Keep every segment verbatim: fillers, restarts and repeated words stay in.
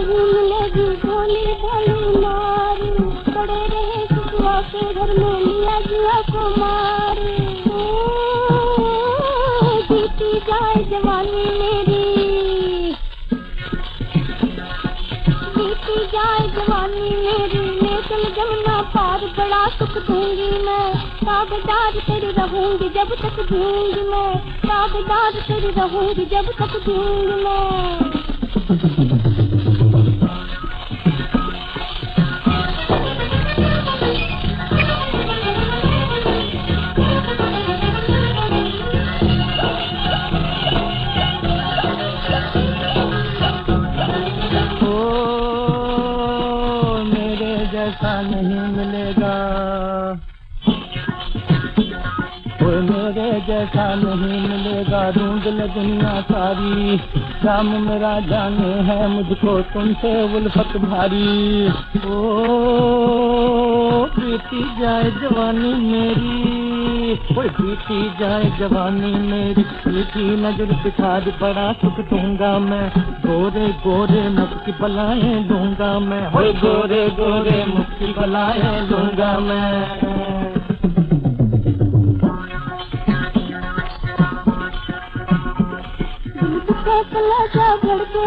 नहीं मिलेगी भोली भाली नारी, पड़े रहे सुखुआ के घर में लिया जुआ को मारी। बीती जाए जवानी मेरी, बीती जाए जवानी मेरी, ले चल जमुना पार बड़ा सुख दूंगी मैं, ताबेदार तेरी रहूंगी जब तक दूंगी मैं, ताबेदार तेरी रहूंगी जब तक दूंगी मैं। जैसा नहीं मिलेगा, कोई मेरे जैसा नहीं मिलेगा, ढूंढ ले दुनिया सारी, राम मेरा जाने है मुझको तुमसे उल्फत भारी। ओ बीती जाए जवानी मेरी, कोई बीती जाए जवानी मेरी, मीठी नजर पिछाड़ बड़ा सुख दूंगा मैं, गोरे गोरे मुक्ति बलाएं दूंगा मैं, ओए गोरे गोरे मुक्ति बलाएं दूंगा मैं। कलेजा धड़के,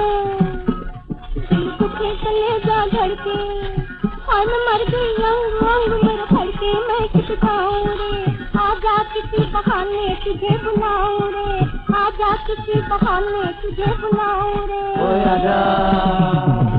दुखे कलेजा धड़के, आज मर गई रंग रंग मेरा फड़के, मैं किस खाऊं रे, आजा किसी बहाने तुझे बुलाऊं रे, आजा किसी बहाने तुझे बुलाऊं रे। ओ आजा।